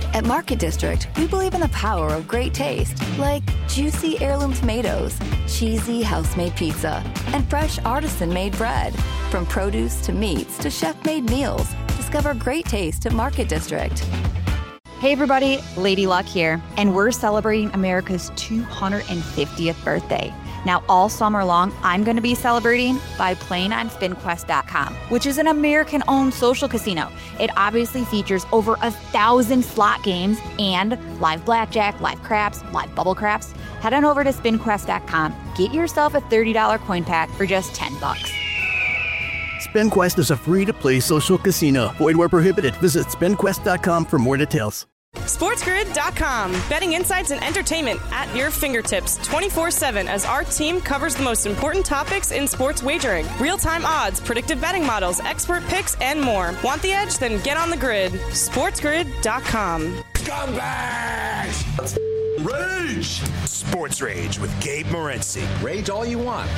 At Market District, we believe in the power of great taste, like juicy heirloom tomatoes, cheesy house-made pizza, and fresh artisan-made bread. From produce to meats to chef-made meals, discover great taste at Market District. Hey everybody, Lady Luck here, and we're celebrating America's 250th birthday. Now, all summer long, I'm going to be celebrating by playing on SpinQuest.com, which is an American-owned social casino. It obviously features over 1,000 slot games and live blackjack, live craps, live bubble craps. Head on over to SpinQuest.com. Get yourself a $30 coin pack for just $10. SpinQuest is a free-to-play social casino. Void where prohibited. Visit SpinQuest.com for more details. SportsGrid.com. Betting insights and entertainment at your fingertips 24/7 as our team covers the most important topics in sports wagering. Real-time odds, predictive betting models, expert picks, and more. Want the edge? Then get on the grid. SportsGrid.com. Scumbags! Rage! Sports Rage with Gabe Morency. Rage all you want.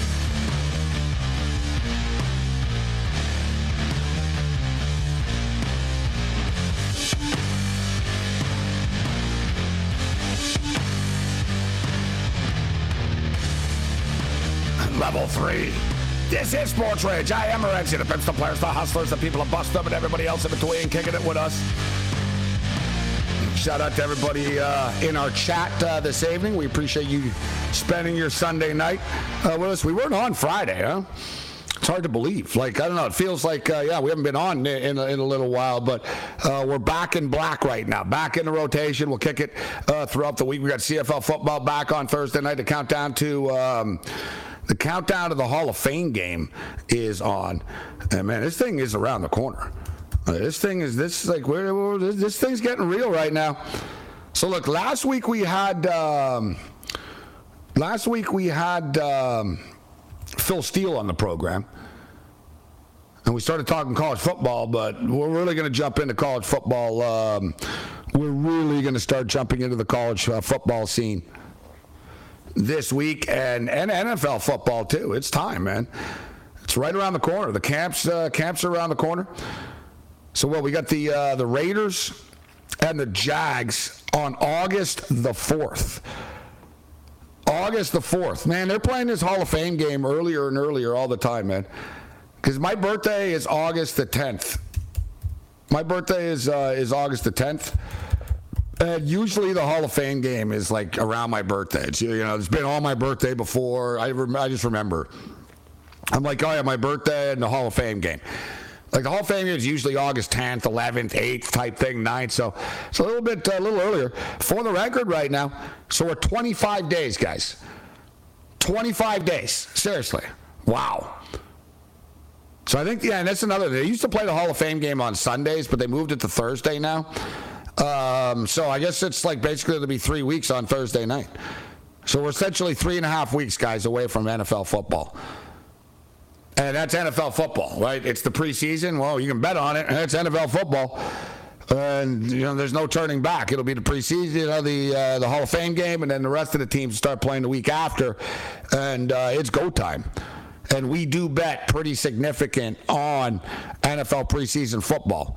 Level 3. This is Sports Rage. I am Morency, the pimps, the players, the hustlers, the people that bust up, and everybody else in between kicking it with us. Shout out to everybody in our chat this evening. We appreciate you spending your Sunday night with us. We weren't on Friday, huh? It's hard to believe. Like, I don't know. It feels like, we haven't been on in a little while, but we're back in black right now. Back in the rotation. We'll kick it throughout the week. We got CFL football back on Thursday night. The countdown to the Hall of Fame game is on. And man, this thing is around the corner. This thing's getting real right now. So look, last week we had Phil Steele on the program, and we started talking college football. But we're really going to jump into college football. We're really going to start jumping into the college football scene this week, and NFL football too. It's time, man. It's right around the corner. The camps are around the corner. So we got the Raiders and the Jags on August the 4th. August the 4th. Man, they're playing this Hall of Fame game earlier and earlier all the time, man. Because my birthday is August the 10th. My birthday is August the 10th. Usually the Hall of Fame game is like around my birthday. It's been on my birthday before. I just remember. I'm like, oh yeah, my birthday and the Hall of Fame game. Like the Hall of Fame game is usually August 10th, 11th, 8th type thing, 9th. So it's a little earlier. For the record right now, so we're 25 days, guys. 25 days. Seriously. Wow. So I think, and that's another. They used to play the Hall of Fame game on Sundays, but they moved it to Thursday now. So I guess it's like basically it'll be 3 weeks on Thursday night. So we're essentially 3.5 weeks, guys, away from NFL football. And that's NFL football, right? It's the preseason. Well, you can bet on it. It's NFL football. And, there's no turning back. It'll be the preseason, the Hall of Fame game, and then the rest of the teams start playing the week after. And it's go time. And we do bet pretty significant on NFL preseason football.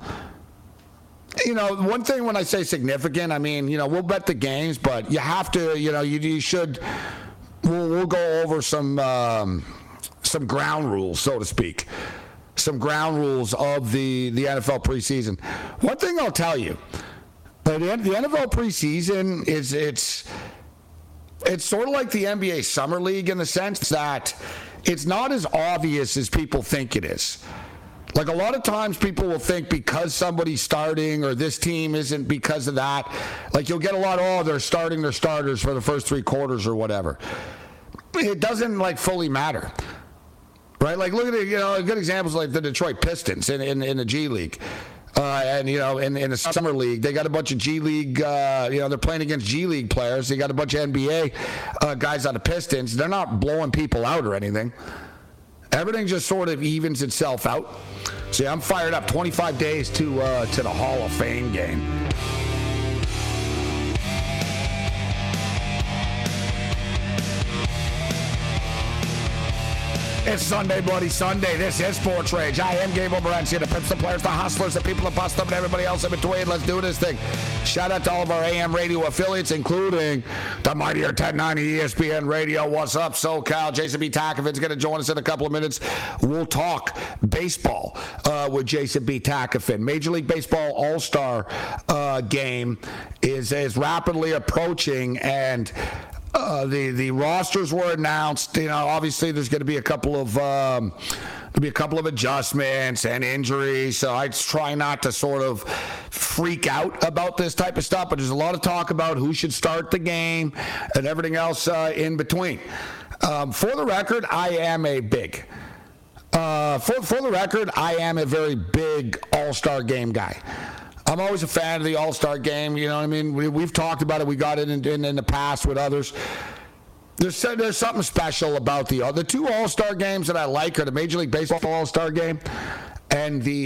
One thing when I say significant, I mean, we'll bet the games, but you have to, you should, we'll go over some ground rules, so to speak. Some ground rules of the NFL preseason. One thing I'll tell you, the NFL preseason it's sort of like the NBA Summer League in the sense that it's not as obvious as people think it is. Like a lot of times people will think because somebody's starting or this team isn't because of that. Like you'll get a lot, they're starting their starters for the first 3 quarters or whatever. It doesn't fully matter. Right? Like look at good examples like the Detroit Pistons in the G League. And in the Summer League, they got a bunch of G League, they're playing against G League players. They got a bunch of NBA guys on the Pistons. They're not blowing people out or anything. Everything just sort of evens itself out. See, I'm fired up. 25 days to the Hall of Fame game. It's Sunday, Bloody Sunday. This is Sports Rage. I am Gabriel Morency, the pimps, the players, the hustlers, the people that bust them, and everybody else in between. Let's do this thing. Shout out to all of our AM radio affiliates, including the mightier 1090 ESPN Radio. What's up, SoCal? Jason B. Takovin's going to join us in a couple of minutes. We'll talk baseball with Jason B. Takofin. Major League Baseball All-Star game is rapidly approaching, and the rosters were announced. You know, obviously there's going to be a couple of adjustments and injuries. So I try not to sort of freak out about this type of stuff. But there's a lot of talk about who should start the game and everything else in between. For the record, I am a very big All-Star game guy. I'm always a fan of the All-Star game. You know what I mean? We've talked about it. We got it in the past with others. There's something special about the two All-Star games that I like are the Major League Baseball All-Star game and the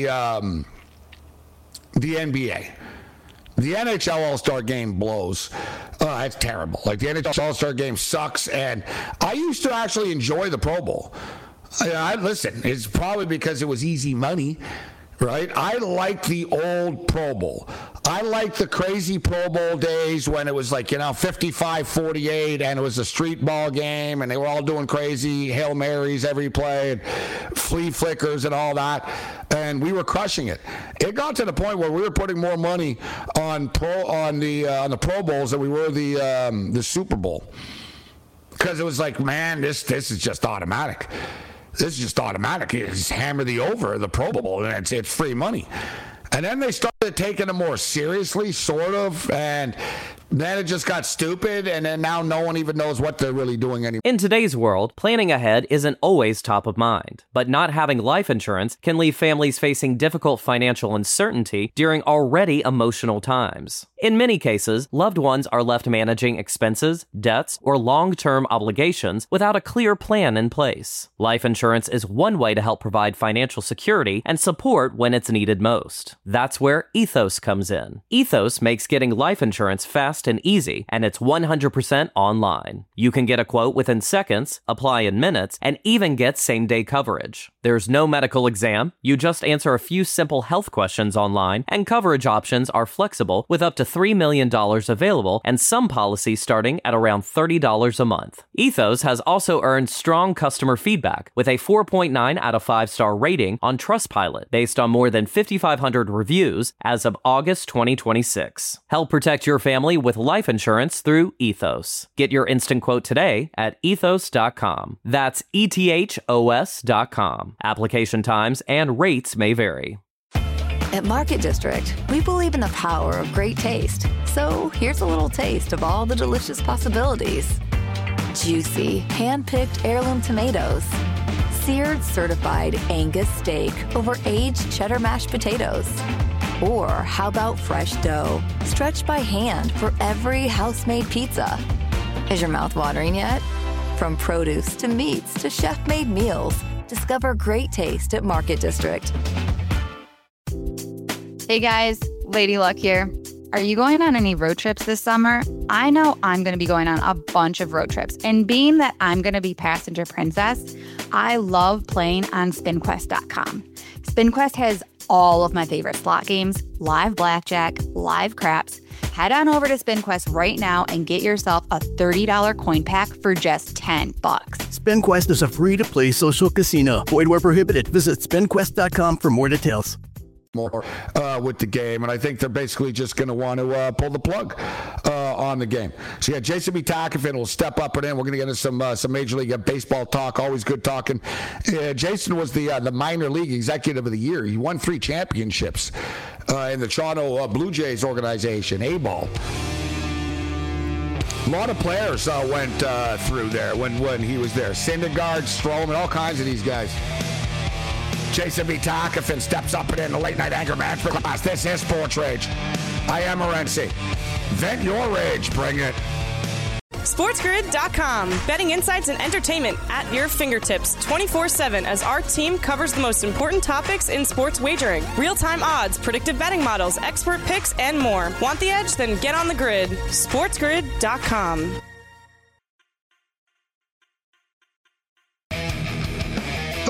NBA. The NHL All-Star game blows. It's terrible. Like, the NHL All-Star game sucks, and I used to actually enjoy the Pro Bowl. Listen, it's probably because it was easy money. Right? I like the old Pro Bowl. I like the crazy Pro Bowl days when it was like, 55-48 and it was a street ball game and they were all doing crazy Hail Marys every play and flea flickers and all that. And we were crushing it. It got to the point where we were putting more money on the Pro Bowls than we were the Super Bowl. Because it was like, man, this is just automatic. This is just automatic. It's hammer the over the Pro Bowl, and it's free money. And then they started taking it more seriously, sort of, and then it just got stupid, and then now no one even knows what they're really doing anymore. In today's world, planning ahead isn't always top of mind, but not having life insurance can leave families facing difficult financial uncertainty during already emotional times. In many cases, loved ones are left managing expenses, debts, or long-term obligations without a clear plan in place. Life insurance is one way to help provide financial security and support when it's needed most. That's where Ethos comes in. Ethos makes getting life insurance fast and easy, and it's 100% online. You can get a quote within seconds, apply in minutes, and even get same-day coverage. There's no medical exam. You just answer a few simple health questions online, and coverage options are flexible with up to $3 million available and some policies starting at around $30 a month. Ethos has also earned strong customer feedback with a 4.9 out of 5-star rating on Trustpilot based on more than 5,500 reviews as of August 2026. Help protect your family with life insurance through Ethos. Get your instant quote today at ethos.com. That's ETHOS.com. Application times and rates may vary. At Market District, we believe in the power of great taste. So here's a little taste of all the delicious possibilities. Juicy, hand-picked heirloom tomatoes. Seared certified Angus steak over aged cheddar mashed potatoes. Or how about fresh dough, stretched by hand for every house-made pizza? Is your mouth watering yet? From produce to meats to chef-made meals, discover great taste at Market District. Hey guys, Lady Luck here. Are you going on any road trips this summer? I know I'm going to be going on a bunch of road trips. And being that I'm going to be passenger princess, I love playing on SpinQuest.com. SpinQuest has all of my favorite slot games, live blackjack, live craps. Head on over to SpinQuest right now and get yourself a $30 coin pack for just $10. SpinQuest is a free-to-play social casino. Void where prohibited. Visit SpinQuest.com for more details. More with the game, and I think they're basically just going to want to pull the plug on the game. So yeah, Jason B. Takofin will step up and in. We're going to get into some Major League Baseball talk. Always good talking. Jason was the minor league executive of the year. He won 3 championships in the Toronto Blue Jays organization, A-ball. A lot of players went through there when he was there. Syndergaard, Stroman, all kinds of these guys. Jason B. Takofin steps up and in the late night anger management class. This is Sports Rage. I am Morency. Vent your rage. Bring it. SportsGrid.com. Betting insights and entertainment at your fingertips 24/7 as our team covers the most important topics in sports wagering. Real-time odds, predictive betting models, expert picks, and more. Want the edge? Then get on the grid. SportsGrid.com.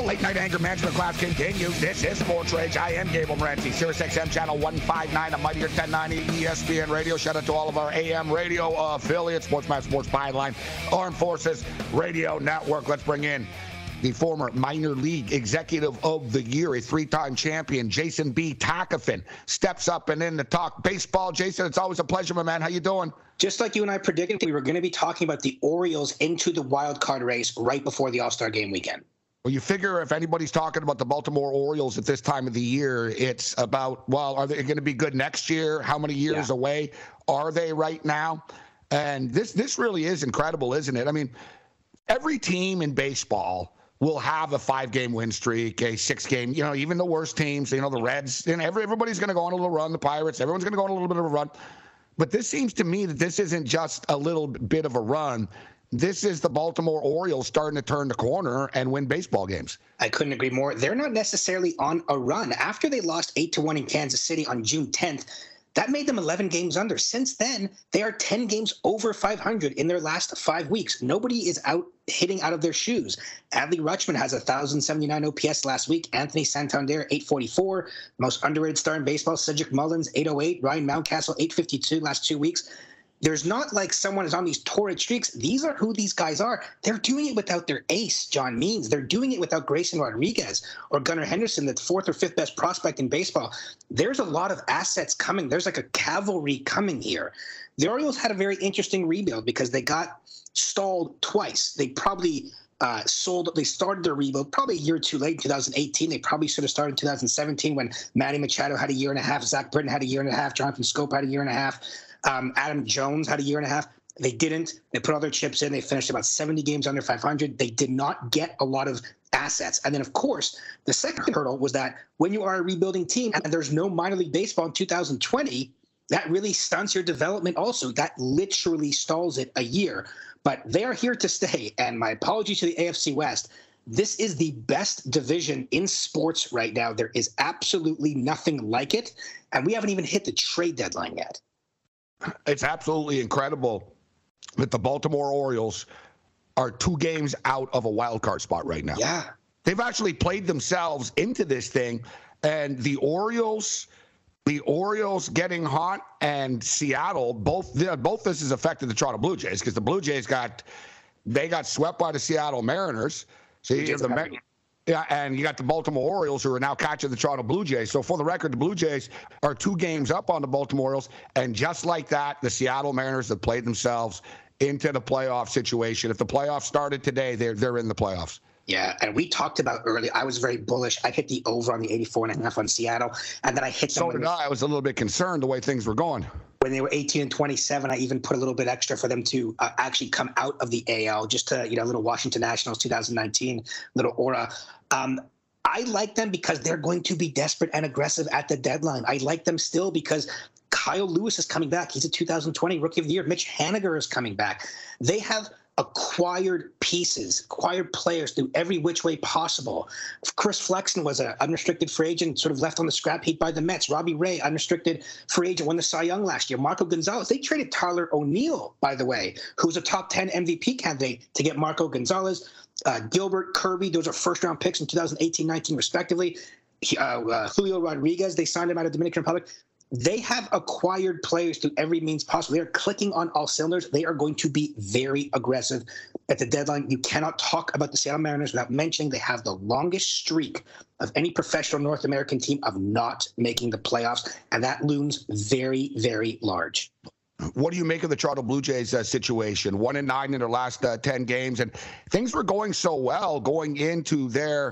late night anger management class continues. This is Sports Rage. I am Gable Morency, Sirius XM channel 159, a mightier 1090 ESPN radio. Shout out to all of our AM radio affiliates, Sportsman Sports Byline, Armed Forces Radio Network. Let's bring in the former minor league executive of the year, a three-time champion, Jason B. Takafin, steps up and in to talk baseball. Jason, it's always a pleasure, my man. How you doing? Just like you and I predicted, we were going to be talking about the Orioles into the wild card race right before the All-Star game weekend. Well, you figure if anybody's talking about the Baltimore Orioles at this time of the year, it's about, well, are they going to be good next year? How many years away are they right now? And this really is incredible, isn't it? I mean, every team in baseball will have a 5-game win streak, a 6-game, even the worst teams, the Reds, and everybody's going to go on a little run, the Pirates, everyone's going to go on a little bit of a run. But this seems to me that this isn't just a little bit of a run. This is the Baltimore Orioles starting to turn the corner and win baseball games. I couldn't agree more. They're not necessarily on a run. After they lost 8-1 in Kansas City on June 10th, that made them 11 games under. Since then, they are 10 games over 500 in their last 5 weeks. Nobody is hitting out of their shoes. Adley Rutschman has 1,079 OPS last week. Anthony Santander, 844. Most underrated star in baseball, Cedric Mullins, 808. Ryan Mountcastle, 852 last 2 weeks. There's not like someone is on these torrid streaks. These are who these guys are. They're doing it without their ace, John Means. They're doing it without Grayson Rodriguez or Gunnar Henderson, the 4th or 5th best prospect in baseball. There's a lot of assets coming. There's like a cavalry coming here. The Orioles had a very interesting rebuild because they got stalled twice. They probably they started their rebuild probably a year too late in 2018. They probably should have started in 2017 when Manny Machado had a year and a half, Zach Britton had a year and a half, Jonathan Scope had a year and a half. Adam Jones had a year and a half. They didn't. They put all their chips in. They finished about 70 games under 500. They did not get a lot of assets. And then, of course, the second hurdle was that when you are a rebuilding team and there's no minor league baseball in 2020, that really stunts your development also. That literally stalls it a year. But they are here to stay. And my apologies to the AFC West. This is the best division in sports right now. There is absolutely nothing like it. And we haven't even hit the trade deadline yet. It's absolutely incredible that the Baltimore Orioles are 2 games out of a wild card spot right now. Yeah. They've actually played themselves into this thing, and the Orioles getting hot and Seattle, both this has affected the Toronto Blue Jays because the Blue Jays got swept by the Seattle Mariners. So and you got the Baltimore Orioles who are now catching the Toronto Blue Jays. So for the record, the Blue Jays are 2 games up on the Baltimore Orioles. And just like that, the Seattle Mariners have played themselves into the playoff situation. If the playoffs started today, they're in the playoffs. Yeah, and we talked about earlier, I was very bullish. I hit the over on the 84.5 on Seattle, and then I hit them. So did I. I was a little bit concerned the way things were going. When they were 18-27, I even put a little bit extra for them to actually come out of the AL, just to, little Washington Nationals 2019, little aura. I like them because they're going to be desperate and aggressive at the deadline. I like them still because Kyle Lewis is coming back. He's a 2020 Rookie of the Year. Mitch Haniger is coming back. They have acquired pieces, acquired players through every which way possible. Chris Flexen was an unrestricted free agent, sort of left on the scrap heap by the Mets. Robbie Ray, unrestricted free agent, won the Cy Young last year. Marco Gonzalez, they traded Tyler O'Neill, by the way, who's a top 10 MVP candidate, to get Marco Gonzalez. Gilbert, Kirby, those are first-round picks in 2018-19, respectively. Julio Rodriguez, they signed him out of Dominican Republic. They have acquired players through every means possible. They are clicking on all cylinders. They are going to be very aggressive at the deadline. You cannot talk about the Seattle Mariners without mentioning they have the longest streak of any professional North American team of not making the playoffs, and that looms very, very large. What do you make of the Toronto Blue Jays situation? 1-9 in their last 10 games, and things were going so well going into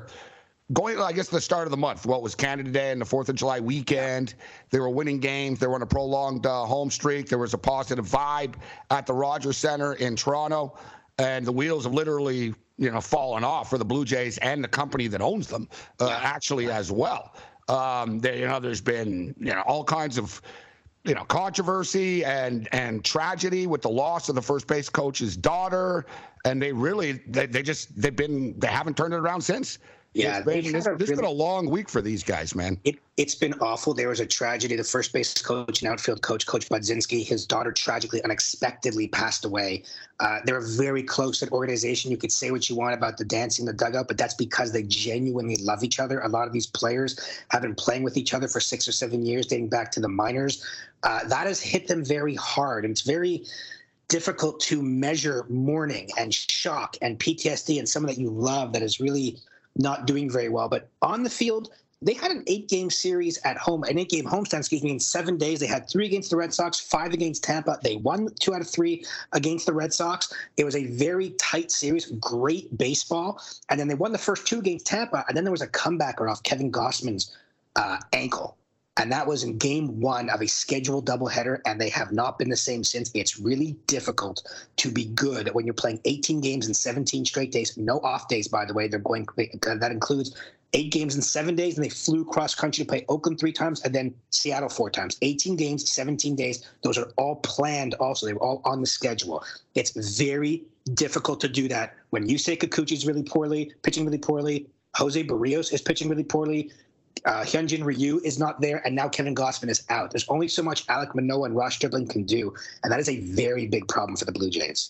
I guess the start of the month. What was Canada Day and the 4th of July weekend? They were winning games. They were on a prolonged home streak. There was a positive vibe at the Rogers Center in Toronto, and the wheels have literally, fallen off for the Blue Jays and the company that owns them, actually as well. There's been all kinds of controversy and tragedy with the loss of the first base coach's daughter, and they haven't turned it around since. Yeah, this has been a long week for these guys, man. It's been awful. There was a tragedy. The first base coach and outfield coach, Coach Budzinski, his daughter tragically, unexpectedly passed away. They're a very close-knit organization. You could say what you want about the dancing in the dugout, but that's because they genuinely love each other. A lot of these players have been playing with each other for 6 or 7 years, dating back to the minors. That has hit them very hard, and it's very difficult to measure mourning and shock and PTSD and someone that you love that is really not doing very well. But on the field, they had an 8-game series at home, an 8-game homestand, in 7 days. They had 3 against the Red Sox, 5 against Tampa. They won 2 out of 3 against the Red Sox. It was a very tight series, great baseball. And then they won the first 2 against Tampa, and then there was a comebacker off Kevin Gossman's ankle. And that was in game 1 of a scheduled doubleheader, and they have not been the same since. It's really difficult to be good when you're playing 18 games in 17 straight days. No off days, by the way. That includes 8 games in 7 days, and they flew cross country to play Oakland 3 times and then Seattle 4 times. 18 games, 17 days. Those are all planned also. They were all on the schedule. It's very difficult to do that when Yusei Kikuchi's pitching really poorly. Jose Barrios is pitching really poorly. Hyunjin Ryu is not there, and now Kevin Gossman is out. There's only so much Alek Manoah and Ross Stripling can do, and that is a very big problem for the Blue Jays.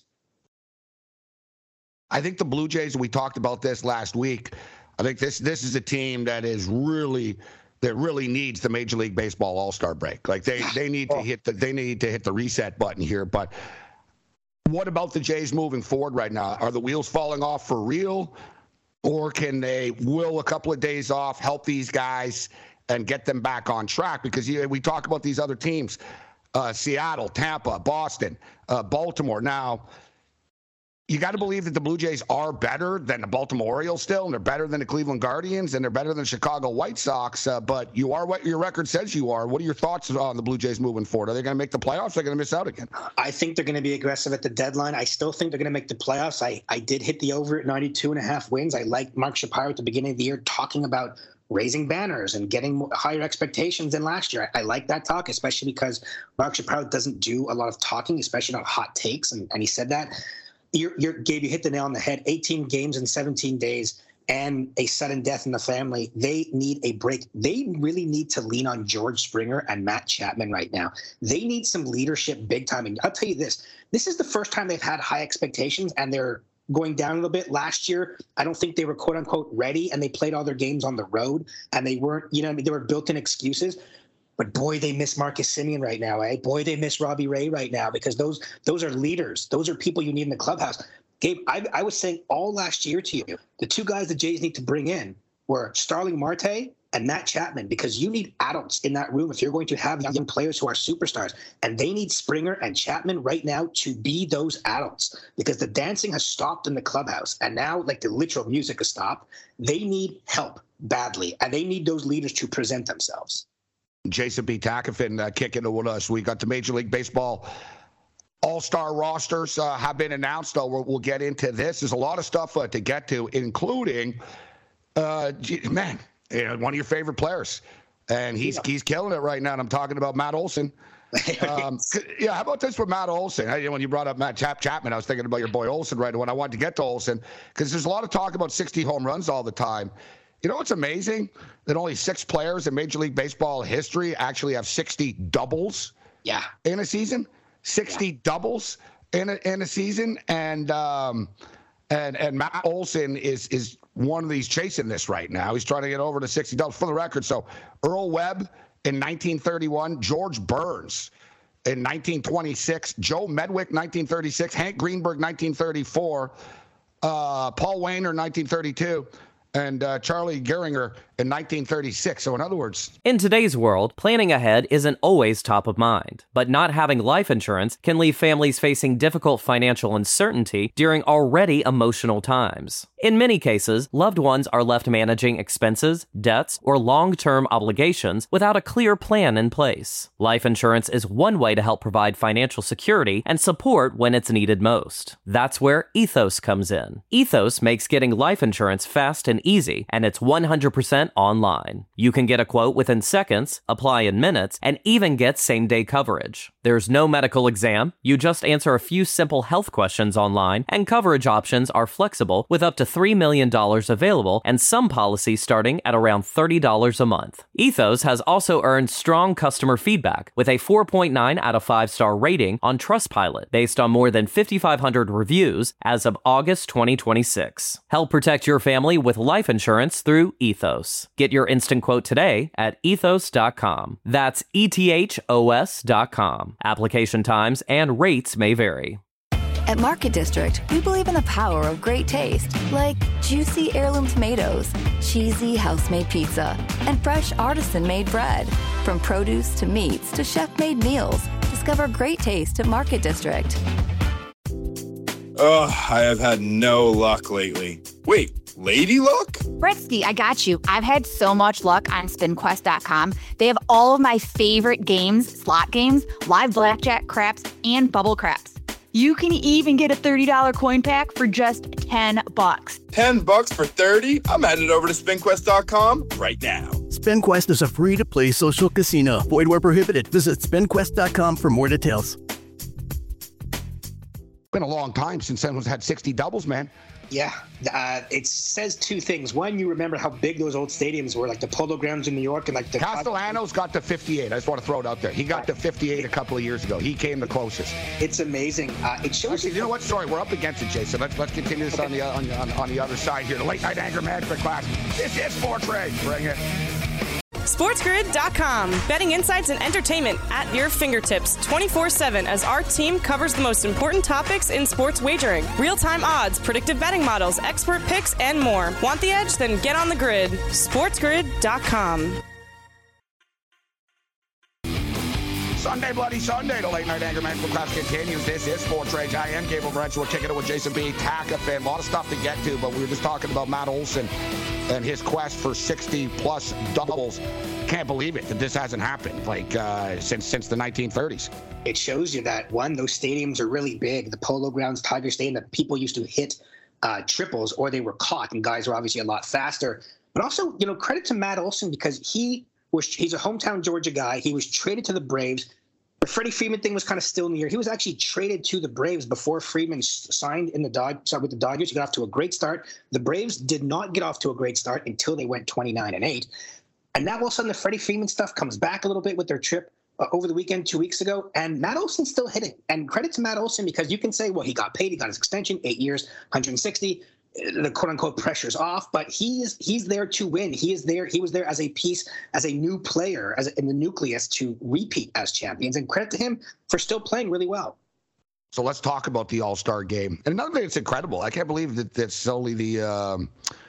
I think the Blue Jays, we talked about this last week, I think this is a team that really needs the Major League Baseball All-Star break. Like they need to hit the reset button here. But what about the Jays moving forward right now? Are the wheels falling off for real? Or will a couple of days off help these guys and get them back on track? Because we talk about these other teams, Seattle, Tampa, Boston, Baltimore. Now, you got to believe that the Blue Jays are better than the Baltimore Orioles still, and they're better than the Cleveland Guardians, and they're better than the Chicago White Sox. But you are what your record says you are. What are your thoughts on the Blue Jays moving forward? Are they going to make the playoffs? Or are they going to miss out again? I think they're going to be aggressive at the deadline. I still think they're going to make the playoffs. I did hit the over at 92.5 wins. I liked Mark Shapiro at the beginning of the year talking about raising banners and getting higher expectations than last year. I like that talk, especially because Mark Shapiro doesn't do a lot of talking, especially not hot takes, and he said that. Gabe, you hit the nail on the head. 18 games in 17 days and a sudden death in the family. They need a break. They really need to lean on George Springer and Matt Chapman right now. They need some leadership big time. And I'll tell you this is the first time they've had high expectations, and they're going down a little bit. Last year, I don't think they were quote unquote ready, and they played all their games on the road, and they weren't, they were built-in excuses. But boy, they miss Marcus Semien right now, eh? Boy, they miss Robbie Ray right now, because those are leaders. Those are people you need in the clubhouse. Gabe, I was saying all last year to you, the 2 guys the Jays need to bring in were Starling Marte and Matt Chapman, because you need adults in that room if you're going to have young players who are superstars. And they need Springer and Chapman right now to be those adults, because the dancing has stopped in the clubhouse. And now, like, the literal music has stopped. They need help badly, and they need those leaders to present themselves. Jason B. Takafin kicking it with us. We got the Major League Baseball All-Star rosters have been announced. We'll get into this. There's a lot of stuff to get to, including, one of your favorite players. And he's killing it right now. And I'm talking about Matt Olson. How about this for Matt Olson? When you brought up Matt Chapman, I was thinking about your boy Olson right when I wanted to get to Olson, because there's a lot of talk about 60 home runs all the time. You know what's amazing? That only 6 players in Major League Baseball history actually have 60 doubles in a season. 60 doubles in a season. And Matt Olson is one of these chasing this right now. He's trying to get over to 60 doubles for the record. So Earl Webb in 1931, George Burns in 1926, Joe Medwick 1936, Hank Greenberg 1934, Paul Wainer 1932. And Charlie Gehringer in 1936. So in other words, in today's world, planning ahead isn't always top of mind, but not having life insurance can leave families facing difficult financial uncertainty during already emotional times. In many cases, loved ones are left managing expenses, debts, or long-term obligations without a clear plan in place. Life insurance is one way to help provide financial security and support when it's needed most. That's where Ethos comes in. Ethos makes getting life insurance fast and easy, and it's 100% rent online. You can get a quote within seconds, apply in minutes, and even get same-day coverage. There's no medical exam. You just answer a few simple health questions online, and coverage options are flexible with up to $3 million available and some policies starting at around $30 a month. Ethos has also earned strong customer feedback with a 4.9 out of 5-star rating on Trustpilot based on more than 5,500 reviews as of August 2026. Help protect your family with life insurance through Ethos. Get your instant quote today at ethos.com. That's ETHOS.com. Application times and rates may vary. At Market District, we believe in the power of great taste, like juicy heirloom tomatoes, cheesy house-made pizza, and fresh artisan-made bread. From produce to meats to chef-made meals, discover great taste at Market District. Ugh, I have had no luck lately. Wait, Lady Luck? Britsky, I got you. I've had so much luck on SpinQuest.com. They have all of my favorite games, slot games, live blackjack, craps, and bubble craps. You can even get a $30 coin pack for just $10. $10 for 30? I'm headed over to SpinQuest.com right now. SpinQuest is a free-to-play social casino. Void where prohibited. Visit SpinQuest.com for more details. Been a long time since anyone's had 60 doubles, man. Yeah, it says two things. One, you remember how big those old stadiums were, like the Polo Grounds in New York, and like the Castellanos got to 58. I just want to throw it out there. He got to 58 a couple of years ago. He came the closest. It's amazing. It shows. Actually, you know what? Sorry, we're up against it, Jason. Let's continue this on the other side here. The late night anger management class. This is Sports Rage. Bring it. SportsGrid.com. Betting insights and entertainment at your fingertips 24/7 as our team covers the most important topics in sports wagering. Real-time odds, predictive betting models, expert picks, and more. Want the edge? Then get on the grid. SportsGrid.com. Sunday, Bloody Sunday. The late night anger management class continues. This is Sports Rage. I am Gabriel Branch. We're kicking it with Jason B. Taka fan. A lot of stuff to get to, but we were just talking about Matt Olson and his quest for 60-plus doubles. Can't believe it that this hasn't happened since the 1930s. It shows you that, one, those stadiums are really big. The Polo Grounds, Tiger Stadium, that people used to hit triples or they were caught, and guys were obviously a lot faster. But also, credit to Matt Olson because he's a hometown Georgia guy. He was traded to the Braves. The Freddie Freeman thing was kind of still in the air. He was actually traded to the Braves before Freeman signed with the Dodgers. He got off to a great start. The Braves did not get off to a great start until they went 29-8. And now all of a sudden the Freddie Freeman stuff comes back a little bit with their trip over the weekend 2 weeks ago. And Matt Olson's still hitting. And credit to Matt Olson because you can say, well, he got paid. He got his extension, 8 years, 160. The quote-unquote pressure's off, but he's there to win. He was there as a piece, as a new player, in the nucleus to repeat as champions. And credit to him for still playing really well. So let's talk about the All-Star game. And another thing that's incredible, I can't believe that it's only the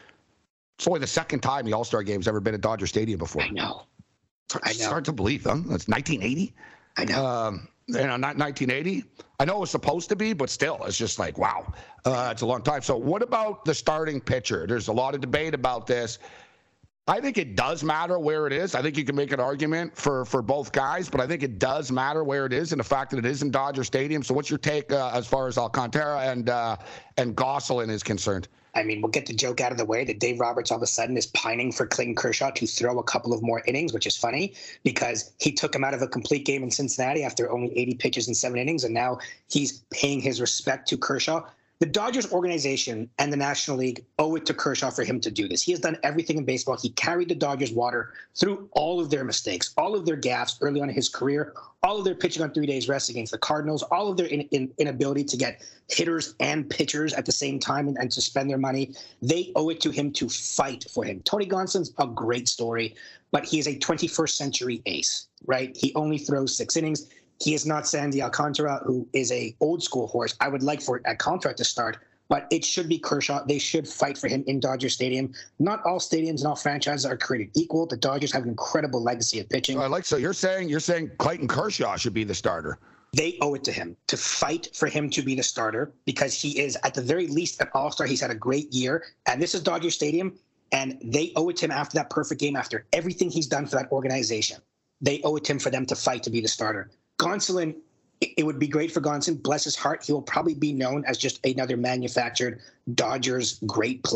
second time the All-Star game's ever been at Dodger Stadium before. I know. It's hard to believe, huh? That's 1980. I know. Not 1980. I know it was supposed to be, but still, it's just like, wow, it's a long time. So what about the starting pitcher? There's a lot of debate about this. I think it does matter where it is. I think you can make an argument for both guys, but I think it does matter where it is and the fact that it is in Dodger Stadium. So what's your take as far as Alcantara and Gosselin is concerned? I mean, we'll get the joke out of the way that Dave Roberts all of a sudden is pining for Clayton Kershaw to throw a couple of more innings, which is funny because he took him out of a complete game in Cincinnati after only 80 pitches in 7 innings, and now he's paying his respect to Kershaw. The Dodgers organization and the National League owe it to Kershaw for him to do this. He has done everything in baseball. He carried the Dodgers water through all of their mistakes, all of their gaffes early on in his career, all of their pitching on 3 days rest against the Cardinals, all of their inability to get hitters and pitchers at the same time and to spend their money. They owe it to him to fight for him. Tony Gonsolin's a great story, but he is a 21st century ace, right? He only throws 6 innings. He is not Sandy Alcantara, who is a old school horse. I would like for a contract to start, but it should be Kershaw. They should fight for him in Dodger Stadium. Not all stadiums and all franchises are created equal. The Dodgers have an incredible legacy of pitching. So you're saying Clayton Kershaw should be the starter. They owe it to him to fight for him to be the starter because he is at the very least an all-star. He's had a great year, and this is Dodger Stadium, and they owe it to him after that perfect game, after everything he's done for that organization. They owe it to him for them to fight to be the starter. Gonsolin, it would be great for Gonsolin. Bless his heart. He will probably be known as just another manufactured Dodgers great player.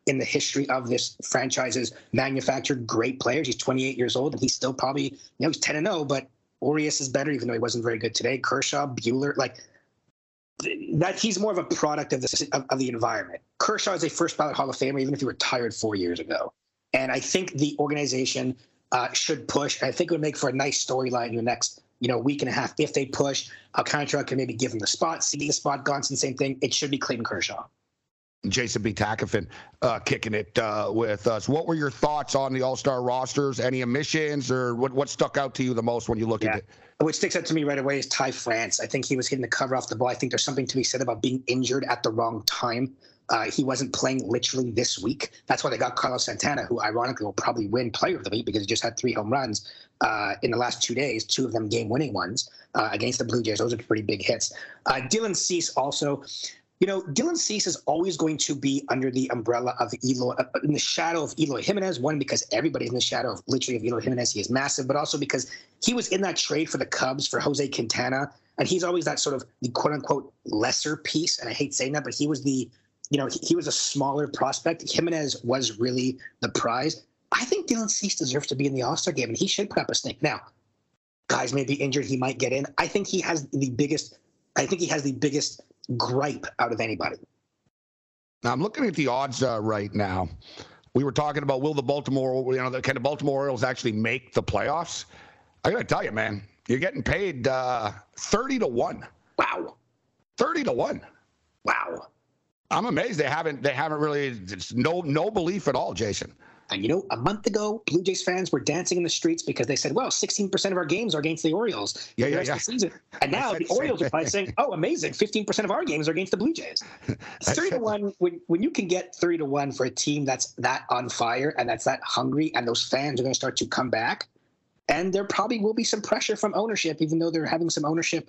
in the history of this franchise has manufactured great players. He's 28 years old, and he's still probably, he's 10-0, but Urias is better, even though he wasn't very good today. Kershaw, Buehler, that he's more of a product of the environment. Kershaw is a first ballot Hall of Famer, even if he retired 4 years ago. And I think the organization should push. I think it would make for a nice storyline in the next week and a half if they push. Alcantara can maybe give him the spot, see the spot. Gonson, same thing. It should be Clayton Kershaw. Jason B. Takafin kicking it with us. What were your thoughts on the All-Star rosters? Any omissions, or what stuck out to you the most when you looked at it? What sticks out to me right away is Ty France. I think he was hitting the cover off the ball. I think there's something to be said about being injured at the wrong time. He wasn't playing literally this week. That's why they got Carlos Santana, who ironically will probably win Player of the Week because he just had 3 home runs in the last 2 days, 2 of them game-winning ones against the Blue Jays. Those are pretty big hits. Dylan Cease also. Dylan Cease is always going to be under the umbrella of in the shadow of Eloy Jimenez. One, because everybody's in the shadow of Eloy Jimenez. He is massive, but also because he was in that trade for the Cubs for Jose Quintana, and he's always that sort of the quote-unquote lesser piece. And I hate saying that, but he was he was a smaller prospect. Jimenez was really the prize. I think Dylan Cease deserves to be in the All-Star game, and he should put up a stink. Now, guys may be injured. He might get in. I think he has the biggest gripe out of anybody. Now I'm looking at the odds right now. We were talking about will the Baltimore Orioles actually make the playoffs? I got to tell you, man, you're getting paid 30-1. Wow. 30-1. Wow. I'm amazed they haven't really. It's no belief at all, Jason. And a month ago, Blue Jays fans were dancing in the streets because they said, well, 16% of our games are against the Orioles. Yeah. The season. And now the Orioles are probably saying, oh, amazing, 15% of our games are against the Blue Jays. 30-1, when you can get 30-1 for a team that's that on fire and that's that hungry, and those fans are going to start to come back, and there probably will be some pressure from ownership, even though they're having some ownership,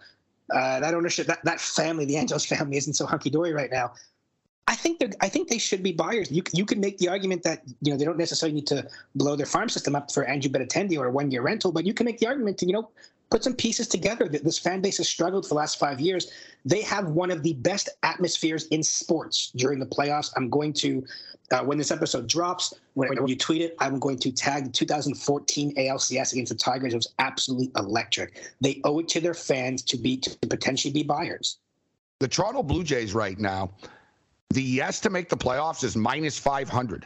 that ownership, that family, the Angelos family isn't so hunky-dory right now. I think they should be buyers. You can make the argument that they don't necessarily need to blow their farm system up for Andrew Benintendi or a 1-year rental, but you can make the argument to put some pieces together. This fan base has struggled for the last 5 years. They have one of the best atmospheres in sports during the playoffs. I'm going to when this episode drops, when you tweet it, I'm going to tag the 2014 ALCS against the Tigers. It was absolutely electric. They owe it to their fans to potentially be buyers. The Toronto Blue Jays right now. The yes to make the playoffs is -500.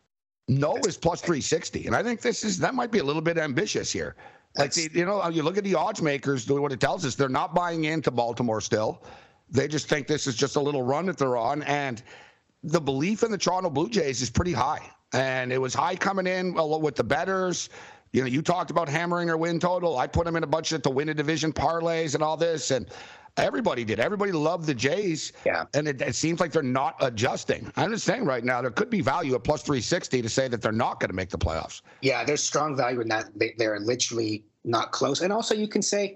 No is +360. And I think that might be a little bit ambitious here. You look at the odds makers, what it tells us, they're not buying into Baltimore still. They just think this is just a little run that they're on. And the belief in the Toronto Blue Jays is pretty high. And it was high coming in with the bettors. You talked about hammering their win total. I put them in a bunch of to win a division parlays and all this. And everybody did. Everybody loved the Jays. Yeah. And it seems like they're not adjusting. I'm just saying right now, there could be value at +360 to say that they're not going to make the playoffs. Yeah, there's strong value in that. They're literally not close. And also you can say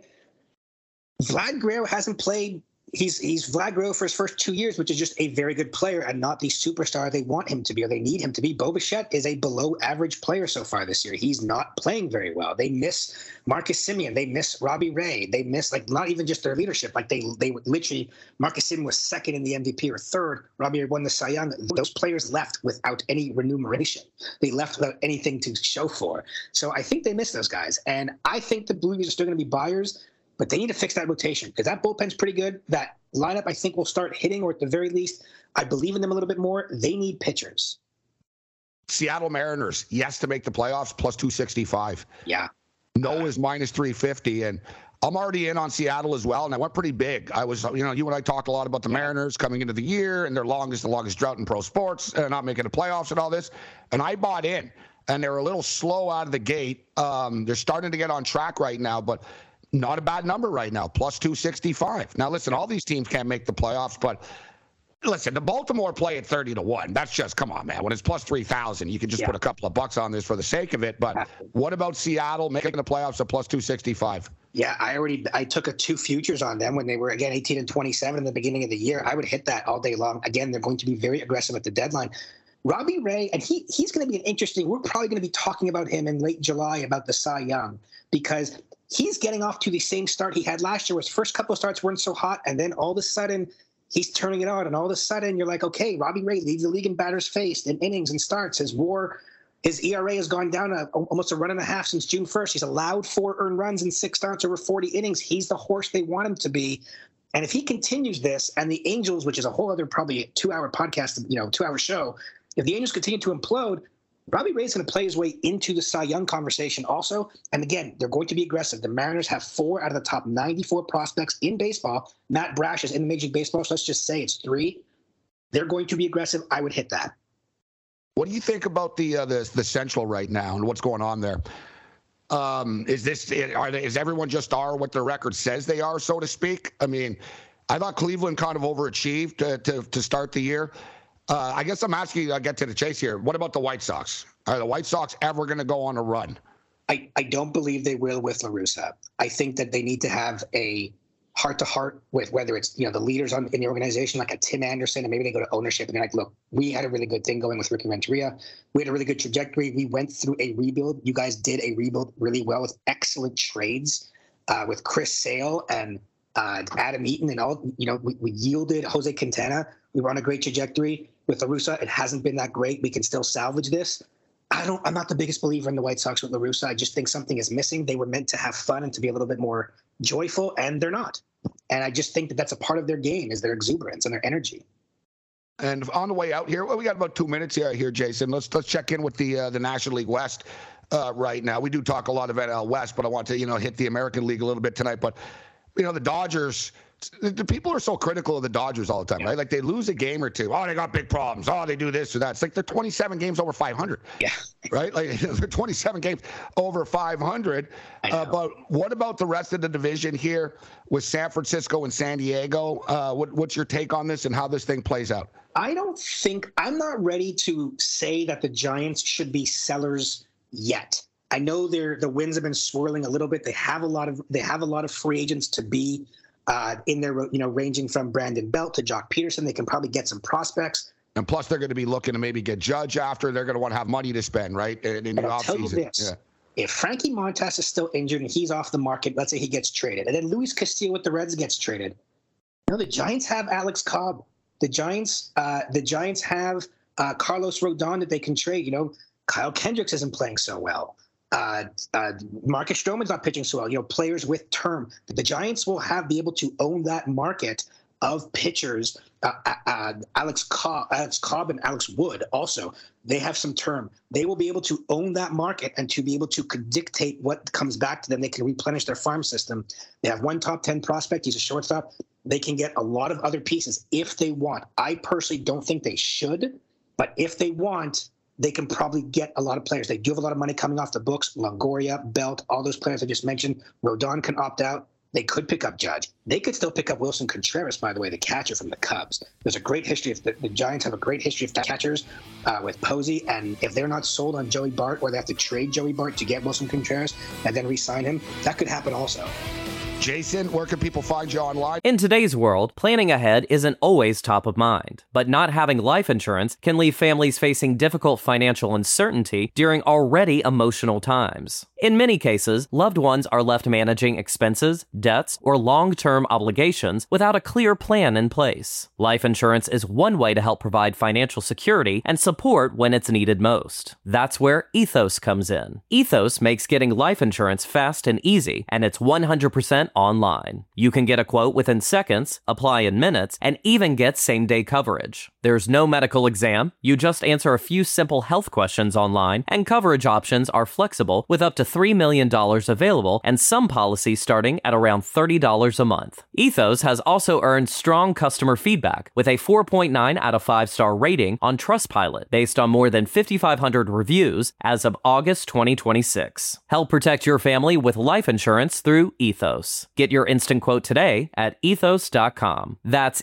Vlad Guerrero hasn't played. He's Vlad Guerrero for his first 2 years, which is just a very good player and not the superstar they want him to be or they need him to be. Bo Bichette is a below-average player so far this year. He's not playing very well. They miss Marcus Semien. They miss Robbie Ray. They miss, not even just their leadership. They literally, Marcus Semien was second in the MVP or third. Robbie Ray won the Cy Young. Those players left without any remuneration. They left without anything to show for. So I think they miss those guys. And I think the Blue Jays are still going to be buyers. But they need to fix that rotation because that bullpen's pretty good. That lineup, I think, will start hitting, or at the very least, I believe in them a little bit more. They need pitchers. Seattle Mariners, yes to make the playoffs, +265. Yeah. No is -350. And I'm already in on Seattle as well, and I went pretty big. I was, you and I talked a lot about the Mariners coming into the year and the longest drought in pro sports, not making the playoffs and all this. And I bought in, and they're a little slow out of the gate. They're starting to get on track right now, but not a bad number right now, +265. Now, listen, all these teams can't make the playoffs, but listen, the Baltimore play at 30-1. That's just, come on, man. When it's +3,000, you can just put a couple of bucks on this for the sake of it. But what about Seattle making the playoffs at +265? Yeah, I took 2 futures on them when they were, again, 18-27 in the beginning of the year. I would hit that all day long. Again, they're going to be very aggressive at the deadline. Robbie Ray, and he's going to be we're probably going to be talking about him in late July about the Cy Young because he's getting off to the same start he had last year. His first couple of starts weren't so hot, and then all of a sudden he's turning it on, and all of a sudden you're like, okay, Robbie Ray leads the league in batters faced in innings and starts. His ERA has gone down almost a run and a half since June 1st. He's allowed 4 earned runs in 6 starts over 40 innings. He's the horse they want him to be. And if he continues this, and the Angels, which is a whole other probably 2-hour podcast, 2-hour show, if the Angels continue to implode, Robbie Ray's going to play his way into the Cy Young conversation also. And again, they're going to be aggressive. The Mariners have 4 out of the top 94 prospects in baseball. Matt Brash is in the Major League Baseball, so let's just say it's 3. They're going to be aggressive. I would hit that. What do you think about the Central right now and what's going on there? Is everyone just what their record says they are, so to speak? I mean, I thought Cleveland kind of overachieved to start the year. I guess I'm asking you, I'll get to the chase here. What about the White Sox? Are the White Sox ever going to go on a run? I don't believe they will with La Russa. I think that they need to have a heart-to-heart with whether it's the leaders in the organization, like a Tim Anderson, and maybe they go to ownership and they're like, look, we had a really good thing going with Ricky Renteria. We had a really good trajectory. We went through a rebuild. You guys did a rebuild really well with excellent trades with Chris Sale and Adam Eaton and all. We yielded Jose Quintana. We were on a great trajectory. With La Russa, it hasn't been that great. We can still salvage this. I'm not the biggest believer in the White Sox with La Russa. I just think something is missing. They were meant to have fun and to be a little bit more joyful, and they're not. And I just think that that's a part of their game, is their exuberance and their energy. And on the way out here, we got about 2 minutes here, Jason. Let's check in with the National League West right now. We do talk a lot of NL West, but I want to hit the American League a little bit tonight. But the Dodgers. The people are so critical of the Dodgers all the time, right? Like they lose a game or two. Oh, they got big problems. Oh, they do this or that. It's like they're 27 games over 500. Yeah. Right? Like they're 27 games over 500. But what about the rest of the division here with San Francisco and San Diego? What's your take on this and how this thing plays out? I'm not ready to say that the Giants should be sellers yet. I know the winds have been swirling a little bit. They have a lot of free agents to be in there, ranging from Brandon Belt to Jock Peterson. They can probably get some prospects. And plus, they're going to be looking to maybe get Judge after. They're going to want to have money to spend, right? In the offseason. If Frankie Montas is still injured and he's off the market, let's say he gets traded, and then Luis Castillo with the Reds gets traded. The Giants have Alex Cobb. The Giants have Carlos Rodon that they can trade. Kyle Kendricks isn't playing so well. Marcus Stroman's not pitching so well. Players with term. The Giants will be able to own that market of pitchers. Alex Cobb and Alex Wood also. They have some term. They will be able to own that market and to be able to dictate what comes back to them. They can replenish their farm system. They have one top 10 prospect. He's a shortstop. They can get a lot of other pieces if they want. I personally don't think they should, but if they want, they can probably get a lot of players. They do have a lot of money coming off the books. Longoria, Belt, all those players I just mentioned. Rodon can opt out. They could pick up Judge. They could still pick up Wilson Contreras, by the way, the catcher from the Cubs. There's a great history. The Giants have a great history of catchers with Posey. And if they're not sold on Joey Bart, or they have to trade Joey Bart to get Wilson Contreras and then re-sign him, that could happen also. Jason, where can people find you online? In today's world, planning ahead isn't always top of mind, but not having life insurance can leave families facing difficult financial uncertainty during already emotional times. In many cases, loved ones are left managing expenses, debts, or long-term obligations without a clear plan in place. Life insurance is one way to help provide financial security and support when it's needed most. That's where Ethos comes in. Ethos makes getting life insurance fast and easy, and it's 100% online. You can get a quote within seconds, apply in minutes, and even get same-day coverage. There's no medical exam. You just answer a few simple health questions online, and coverage options are flexible with up to $3 million available and some policies starting at around $30 a month. Ethos has also earned strong customer feedback with a 4.9 out of 5-star rating on Trustpilot based on more than 5,500 reviews as of August 2026. Help protect your family with life insurance through Ethos. Get your instant quote today at ethos.com. That's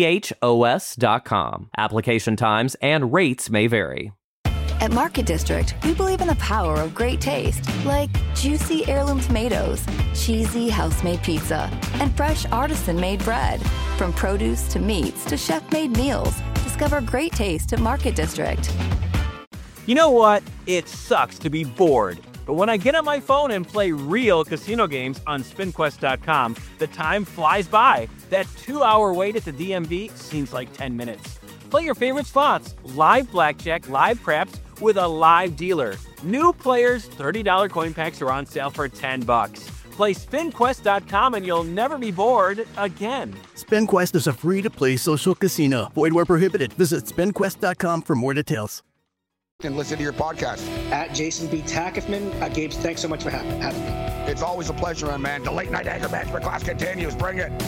ETHOS.com. Application times and rates may vary. At Market District, we believe in the power of great taste, like juicy heirloom tomatoes, cheesy house-made pizza, and fresh artisan-made bread. From produce to meats to chef-made meals, discover great taste at Market District. You know what? It sucks to be bored. But when I get on my phone and play real casino games on SpinQuest.com, the time flies by. That 2-hour wait at the DMV seems like 10 minutes. Play your favorite slots, live blackjack, live craps, with a live dealer. New players, $30 coin packs are on sale for $10. Play SpinQuest.com and you'll never be bored again. SpinQuest is a free-to-play social casino. Void where prohibited. Visit SpinQuest.com for more details. And listen to your podcast. At Jason B. Tackefman. Gabe, thanks so much for having me. It's always a pleasure, my man. The late night anger management class continues. Bring it.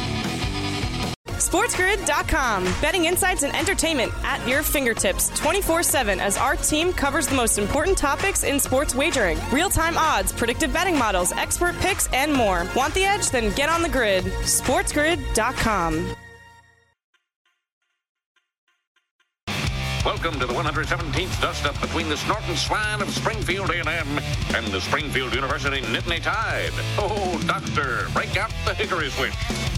SportsGrid.com. Betting insights and entertainment at your fingertips 24/7 as our team covers the most important topics in sports wagering. Real-time odds, predictive betting models, expert picks, and more. Want the edge? Then get on the grid. SportsGrid.com. Welcome to the 117th dust-up between the Snorton Swine of Springfield A&M and the Springfield University Nittany Tide. Oh, doctor, break out the hickory switch.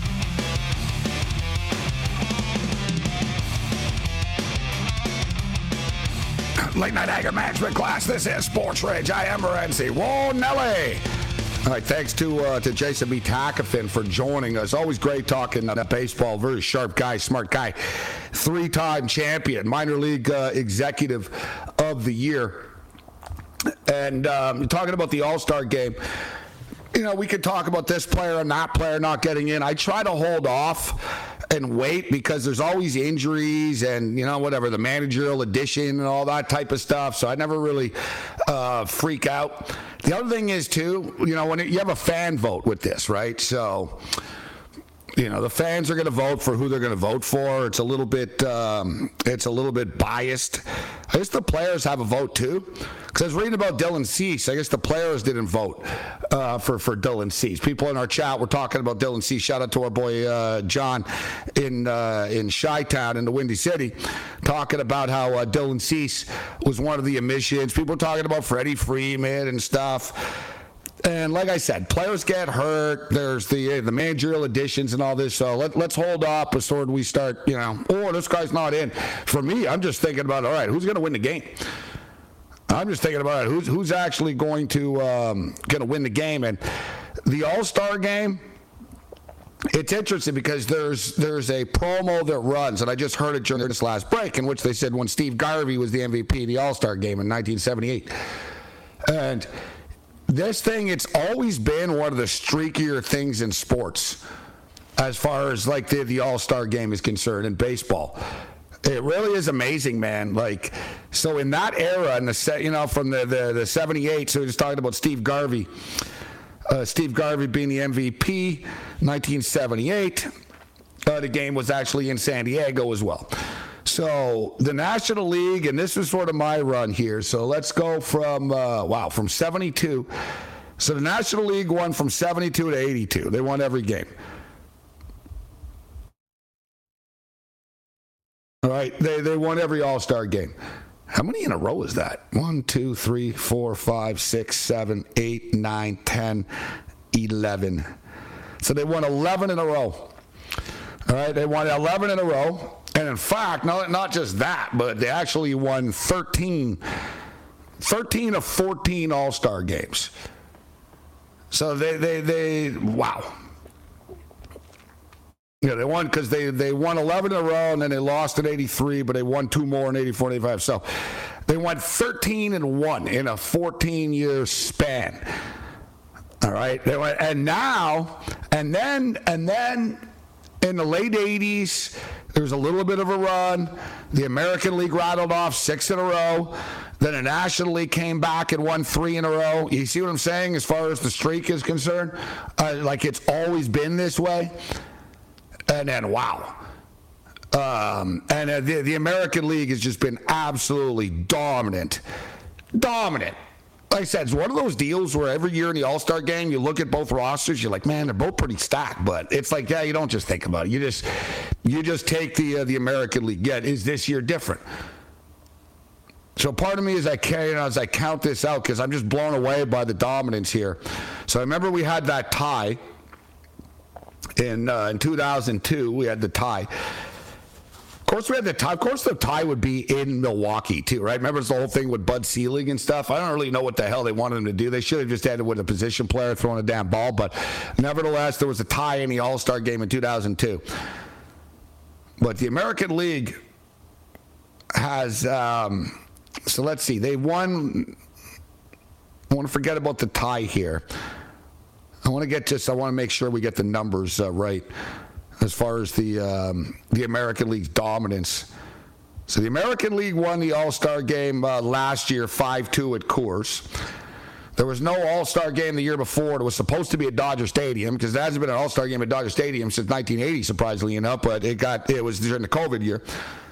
Late night anger management class. This is Sports Rage. I am Morenzi. Whoa, Nelly. All right, thanks to Jason B. Tackefman for joining us. Always great talking baseball. Very sharp guy, smart guy. 3-time champion, minor league executive of the year. And talking about the All-Star game, you know, we could talk about this player and that player not getting in. I try to hold off and wait because there's always injuries and, you know, whatever, the managerial addition and all that type of stuff. So I never really freak out. The other thing is, too, you know, when you have a fan vote with this, right? So, you know, the fans are going to vote for who they're going to vote for. It's a little bit biased. I guess the players have a vote, too. Because I was reading about Dylan Cease. I guess the players didn't vote for Dylan Cease. People in our chat were talking about Dylan Cease. Shout out to our boy John in Chi-Town in the Windy City, talking about how Dylan Cease was one of the omissions. People were talking about Freddie Freeman and stuff. And like I said, players get hurt. There's the managerial additions and all this. So let's hold up before we start, you know, oh, this guy's not in. For me, I'm just thinking about, all right, who's going to win the game? I'm just thinking about it. Who's actually going to win the game? And the All-Star game, it's interesting because there's a promo that runs, and I just heard it during this last break, in which they said when Steve Garvey was the MVP of the All-Star game in 1978. And this thing, it's always been one of the streakier things in sports as far as like the All-Star game is concerned in baseball. It really is amazing, man. Like, so in that era, in the you know, from the 78, so we're just talking about Steve Garvey. Steve Garvey being the MVP, 1978. The game was actually in San Diego as well. So the National League, and this is sort of my run here. So let's go from, from 72. So the National League won from 72 to 82. They won every game. All right, they won every All-Star game. How many in a row is that? 1, 2, 3, 4, 5, 6, 7, 8, 9, 10, 11. So they won 11 in a row. All right, they won 11 in a row. And in fact, not just that, but they actually won 13 of 14 All-Star games. So they wow. Yeah, they won because they won 11 in a row, and then they lost in 83, but they won 2 more in 84 and 85. So they won 13-1 in a 14-year span. All right, they went, and then in the late 80s, there was a little bit of a run. The American League rattled off 6 in a row. Then the National League came back and won 3 in a row. You see what I'm saying as far as the streak is concerned? Like it's always been this way. And then, wow. The American League has just been absolutely dominant. Dominant. Like I said, it's one of those deals where every year in the All-Star game, you look at both rosters, you're like, man, they're both pretty stacked. But it's like, yeah, you don't just think about it. You just take the American League. Yeah, is this year different? So part of me as I count this out, because I'm just blown away by the dominance here. So I remember we had that tie. In 2002, we had the tie. course, we had the tie. Of course, the tie would be in Milwaukee too, right? Remember the whole thing with Bud Selig and stuff. I don't really know what the hell they wanted him to do. They should have just ended with a position player throwing a damn ball. But nevertheless, there was a tie in the All-Star game in 2002. But the American League has. So let's see. They won. I want to forget about the tie here. I want to make sure we get the numbers right as far as the American League's dominance. So the American League won the All-Star game last year 5-2 at Coors. There was no All-Star game the year before. It was supposed to be at Dodger Stadium because there hasn't been an All-Star game at Dodger Stadium since 1980, surprisingly enough, but it was during the COVID year.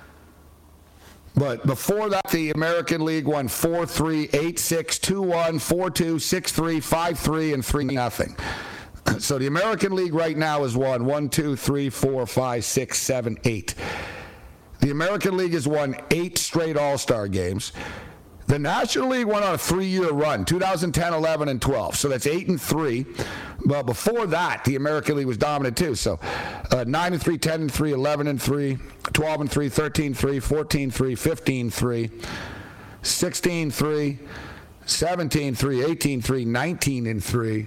But before that, the American League won 4-3, 8-6, 2-1, 4-2, 6-3, 5-3, and 3-0. So the American League right now has won 1, 2, 3, 4, 5, 6, 7, 8. The American League has won 8 straight All-Star games. The National League went on a 3-year run, 2010, 11, and 12. So that's 8-3. But before that, the American League was dominant too. So 9-3, 10-3, 11-3, 12-3, 13-3, 14-3, 15-3, 16-3, 17-3, 18-3, 19-3,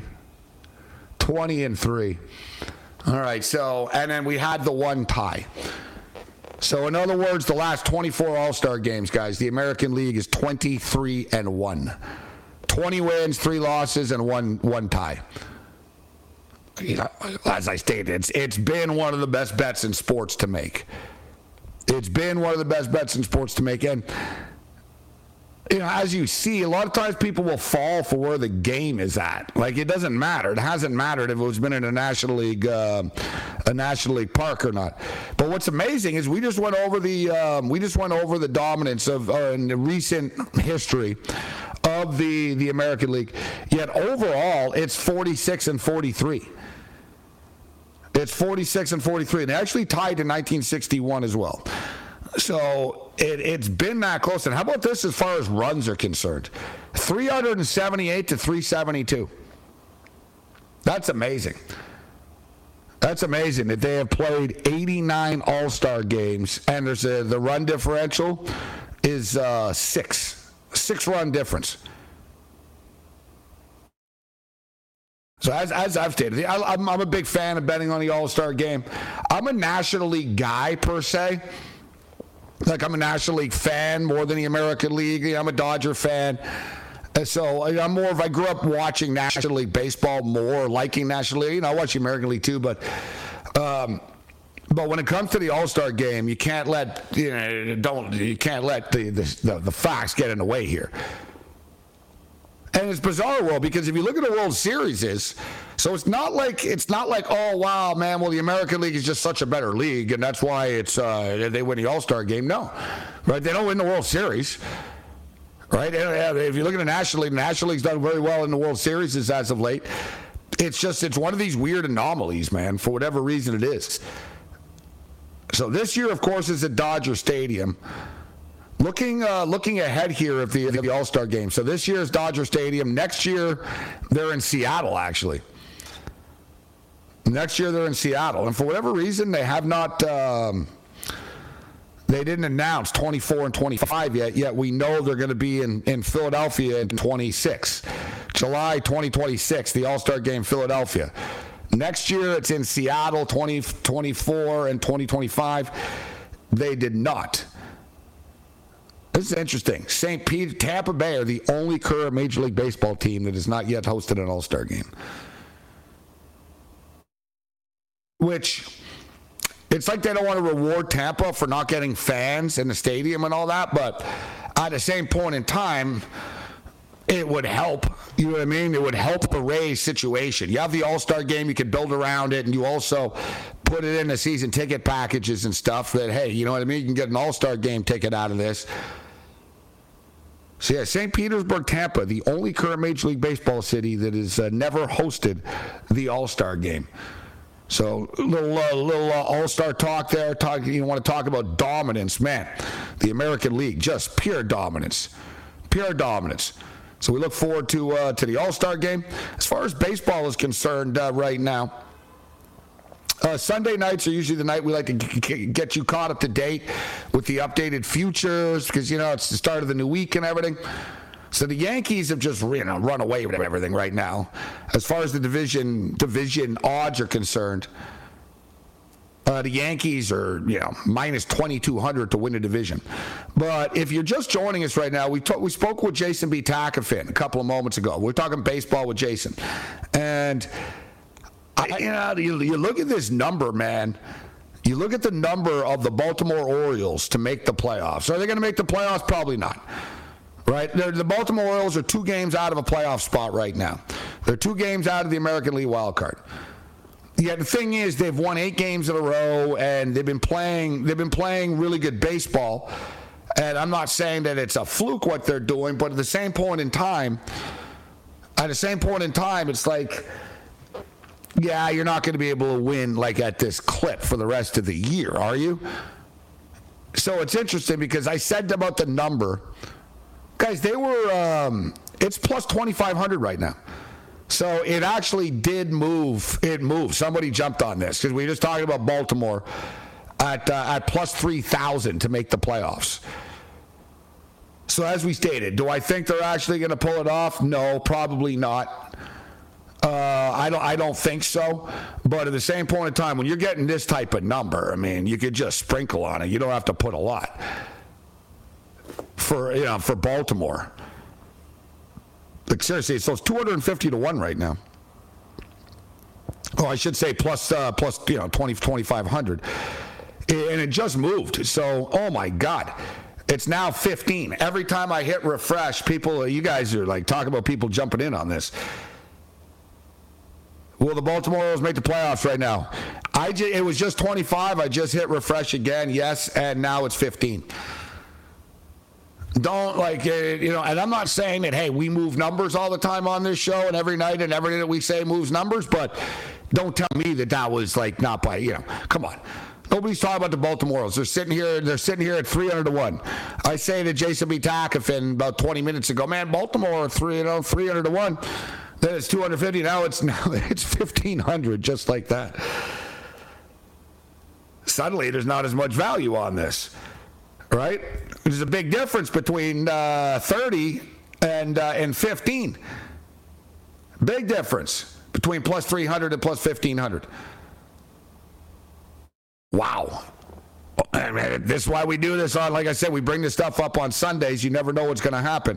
20-3. All right. So, and then we had the one tie. So, in other words, the last 24 All-Star games, guys, the American League is 23-1. 20 wins, 3 losses, and one tie. You know, as I stated, it's been one of the best bets in sports to make. It's been one of the best bets in sports to make. And, you know, as you see, a lot of times people will fall for where the game is at. Like, it doesn't matter. It hasn't mattered if it was been in a National League park or not. But what's amazing is we just went over the dominance of in the recent history of the American League. Yet overall, it's 46-43. It's 46-43, and they actually tied in 1961 as well. So it's been that close. And how about this as far as runs are concerned? 378 to 372. That's amazing. That's amazing that they have played 89 All-Star games, and there's the run differential is 6 run difference. So as I've stated, I'm a big fan of betting on the All-Star game. I'm a National League guy per se. Like, I'm a National League fan more than the American League. I'm a Dodger fan. And so I grew up watching National League baseball more, liking National League. You know, I watch the American League too, but when it comes to the All-Star game, you can't let the facts get in the way here. And it's bizarre, well, because if you look at the World Series, so it's not like oh wow, man, well, the American League is just such a better league and that's why it's they win the All-Star game. No, right? They don't win the World Series, right? And if you look at the National League's done very well in the World Series as of late. It's one of these weird anomalies, man, for whatever reason it is. So this year, of course, is at Dodger Stadium. Looking ahead here of the All-Star game. So this year is Dodger Stadium. Next year, they're in Seattle, actually. Next year, they're in Seattle. And for whatever reason, they have not they didn't announce 24 and 25 yet we know they're going to be in Philadelphia in 26. July 2026, the All-Star game, Philadelphia. Next year, it's in Seattle, 2024 and 2025. They did not. This is interesting. St. Pete, Tampa Bay are the only current Major League Baseball team that has not yet hosted an All-Star game. Which, it's like they don't want to reward Tampa for not getting fans in the stadium and all that, but at the same point in time, it would help. You know what I mean? It would help the Rays situation. You have the All-Star game, you can build around it, and you also put it in the season ticket packages and stuff that, hey, you know what I mean? You can get an All-Star game ticket out of this. So, yeah, St. Petersburg, Tampa, the only current Major League Baseball city that has never hosted the All-Star game. So, little All-Star talk there. You want to talk about dominance, man. The American League, just pure dominance. Pure dominance. So we look forward to the All-Star game. As far as baseball is concerned right now, Sunday nights are usually the night we like to get you caught up to date with the updated futures because, it's the start of the new week and everything. So the Yankees have just run away with everything right now. As far as the division odds are concerned, the Yankees are, minus 2,200 to win the division. But if you're just joining us right now, we spoke with Jason B. Takafin a couple of moments ago. We're talking baseball with Jason. And, you look at this number, man. You look at the number of the Baltimore Orioles to make the playoffs. Are they going to make the playoffs? Probably not. Right? The Baltimore Orioles are 2 games out of a playoff spot right now. They're 2 games out of the American League wild card. Yeah, the thing is, they've won 8 games in a row, and they've been playing really good baseball. And I'm not saying that it's a fluke what they're doing, but at the same point in time, it's like, yeah, you're not going to be able to win like at this clip for the rest of the year, are you? So it's interesting because I said about the number. Guys, they were, it's plus 2,500 right now. So it actually did move. It moved. Somebody jumped on this because we were just talking about Baltimore at plus 3,000 to make the playoffs. So as we stated, do I think they're actually going to pull it off? No, probably not. I don't think so. But at the same point in time, when you're getting this type of number, I mean, you could just sprinkle on it. You don't have to put a lot for Baltimore. Like seriously, so it's 250 to 1 right now. Oh, I should say plus 2,500, and it just moved. So, oh my God, it's now 15. Every time I hit refresh, you guys are like talking about people jumping in on this. Will the Baltimore Orioles make the playoffs right now? It was just 25. I just hit refresh again. Yes, and now it's 15. Don't and I'm not saying that, hey, we move numbers all the time on this show and every night and everything that we say moves numbers, but don't tell me that was like not by, come on. Nobody's talking about the Baltimore Orioles. They're sitting here at 300 to 1. I say to Jason B. Takafin about 20 minutes ago, man, Baltimore 300 to 1. Then it's 250. Now it's 1,500, just like that. Suddenly there's not as much value on this. Right? There's a big difference between 30 and 15. Big difference between plus 300 and plus 1,500. Wow. I mean, this is why we do this on, like I said, we bring this stuff up on Sundays. You never know what's going to happen.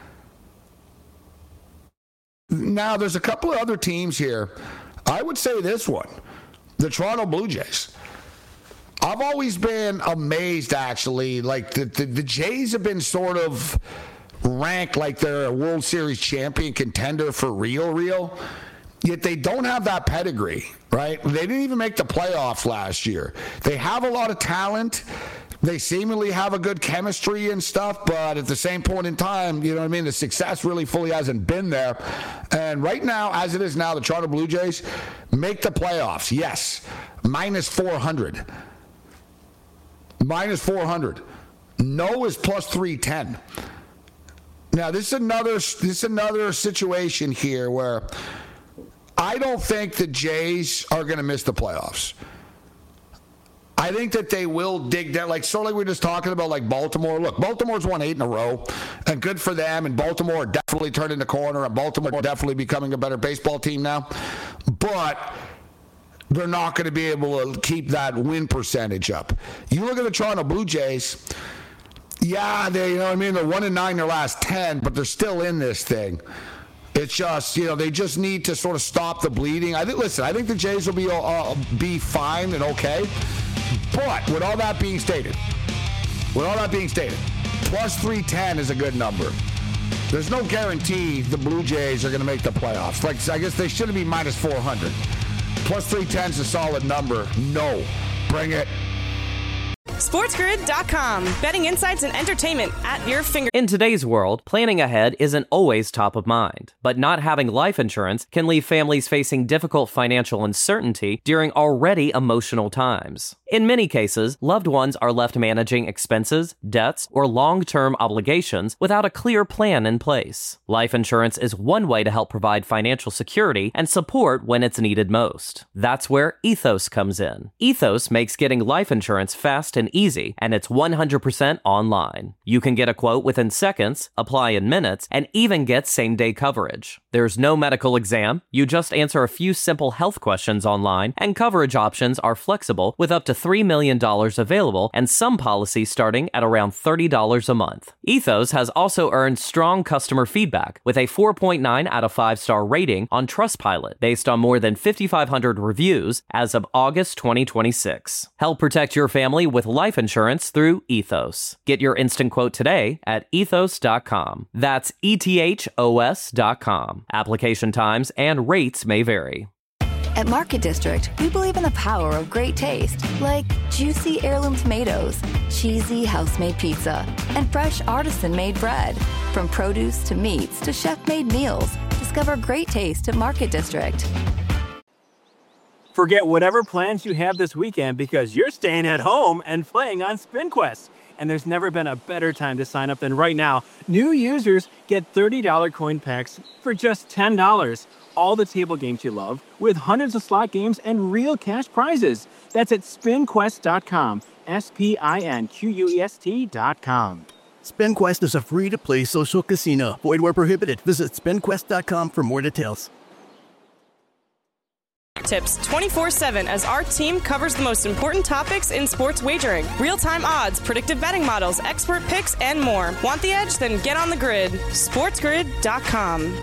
Now, there's a couple of other teams here. I would say this one, the Toronto Blue Jays. I've always been amazed, actually. Like, the Jays have been sort of ranked like they're a World Series champion contender for real. Yet they don't have that pedigree, right? They didn't even make the playoffs last year. They have a lot of talent. They seemingly have a good chemistry and stuff, but at the same point in time, the success really fully hasn't been there. And right now, as it is now, the Toronto Blue Jays make the playoffs. Yes, minus 400. Minus 400. No is plus 310. Now, this is another situation here where I don't think the Jays are going to miss the playoffs. I think that they will dig down, like we were just talking about, like Baltimore. Look, Baltimore's won 8 in a row, and good for them. And Baltimore definitely turning the corner, and Baltimore definitely becoming a better baseball team now. But they're not going to be able to keep that win percentage up. You look at the Toronto Blue Jays. Yeah, they're 1-9 their last 10, but they're still in this thing. It's just, they just need to sort of stop the bleeding. I think the Jays will be fine and okay. But with all that being stated, plus 310 is a good number. There's no guarantee the Blue Jays are going to make the playoffs. I guess they shouldn't be minus 400. Plus 310 is a solid number. No. Bring it. SportsGrid.com. Betting insights and entertainment at your fingertips. In today's world, planning ahead isn't always top of mind, but not having life insurance can leave families facing difficult financial uncertainty during already emotional times. In many cases, loved ones are left managing expenses, debts, or long-term obligations without a clear plan in place. Life insurance is one way to help provide financial security and support when it's needed most. That's where Ethos comes in. Ethos makes getting life insurance fast and easy, and it's 100% online. You can get a quote within seconds, apply in minutes, and even get same-day coverage. There's no medical exam. You just answer a few simple health questions online, and coverage options are flexible with up to $3 million available and some policies starting at around $30 a month. Ethos has also earned strong customer feedback with a 4.9 out of 5-star rating on Trustpilot based on more than 5,500 reviews as of August 2026. Help protect your family with life insurance through Ethos. Get your instant quote today at ethos.com. That's ETHOS.com. Application times and rates may vary. At Market District, we believe in the power of great taste, like juicy heirloom tomatoes, cheesy house-made pizza, and fresh artisan-made bread. From produce to meats to chef-made meals, discover great taste at Market District. Forget whatever plans you have this weekend because you're staying at home and playing on SpinQuest. And there's never been a better time to sign up than right now. New users get $30 coin packs for just $10. All the table games you love, with hundreds of slot games and real cash prizes. That's at SpinQuest.com. SpinQuest.com. SpinQuest is a free-to-play social casino. Void where prohibited. Visit SpinQuest.com for more details. Tips 24/7 as our team covers the most important topics in sports wagering. Real-time odds, predictive betting models, expert picks, and more. Want the edge? Then get on the grid. SportsGrid.com.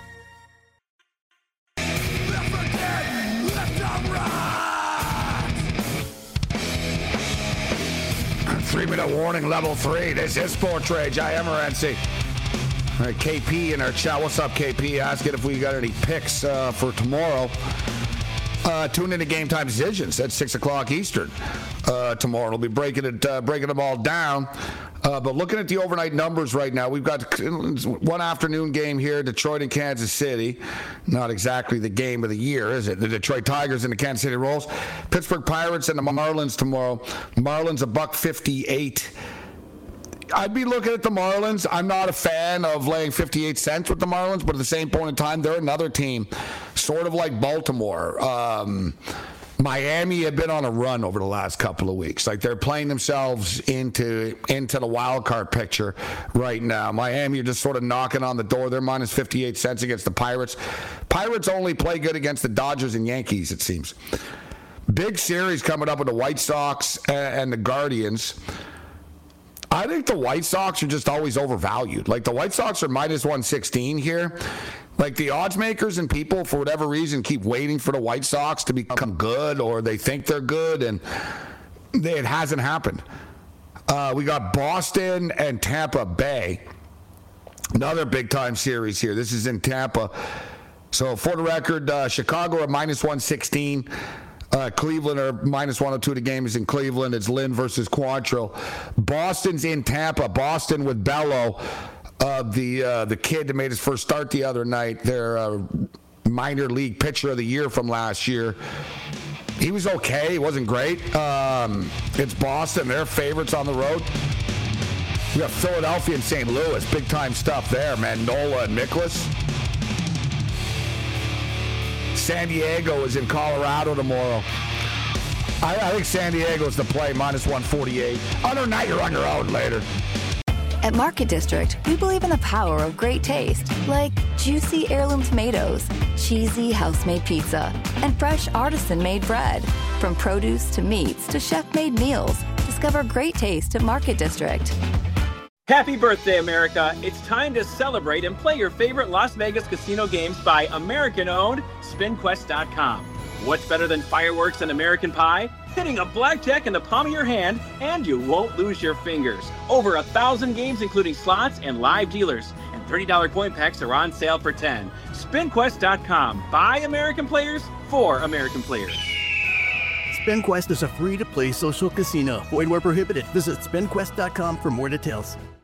3-minute warning, level 3. This is Sports Rage. I am Morency. All right, KP in our chat. What's up, KP? Asking if we got any picks for tomorrow. Tune into Game Time Decisions at 6 o'clock Eastern tomorrow. We'll be breaking them all down. But looking at the overnight numbers right now, we've got one afternoon game here, Detroit and Kansas City. Not exactly the game of the year, is it? The Detroit Tigers and the Kansas City Royals. Pittsburgh Pirates and the Marlins tomorrow. Marlins $1.58. I'd be looking at the Marlins. I'm not a fan of laying 58 cents with the Marlins, but at the same point in time, they're another team, sort of like Baltimore. Miami have been on a run over the last couple of weeks. Like, they're playing themselves into the wild card picture right now. Miami are just sort of knocking on the door. They're minus 58 cents against the Pirates. Pirates only play good against the Dodgers and Yankees, it seems. Big series coming up with the White Sox and the Guardians. I think the White Sox are just always overvalued. Like, the White Sox are minus 116 here. Like, the odds makers and people, for whatever reason, keep waiting for the White Sox to become good, or they think they're good, and it hasn't happened. We got Boston and Tampa Bay. Another big-time series here. This is in Tampa. So, for the record, Chicago are minus 116. Cleveland are minus 102. The game is in Cleveland. It's Lynn versus Quantrill. Boston's in Tampa. Boston with Bello, the kid that made his first start the other night. Their minor league pitcher of the year from last year. He was okay. He wasn't great. It's Boston. They're favorites on the road. We got Philadelphia and St. Louis. Big time stuff there, man. Nola and Nicholas. San Diego is in Colorado tomorrow. I think San Diego's the play, minus 148. Other night, you're on your own later. At Market District, we believe in the power of great taste, like juicy heirloom tomatoes, cheesy house-made pizza, and fresh artisan-made bread. From produce to meats to chef-made meals, discover great taste at Market District. Happy birthday, America. It's time to celebrate and play your favorite Las Vegas casino games by American-owned SpinQuest.com. What's better than fireworks and American pie? Hitting a blackjack in the palm of your hand, and you won't lose your fingers. Over 1,000 games, including slots and live dealers. And $30 coin packs are on sale for $10. SpinQuest.com. By American players, for American players. SpinQuest is a free-to-play social casino. Void where prohibited. Visit SpinQuest.com for more details.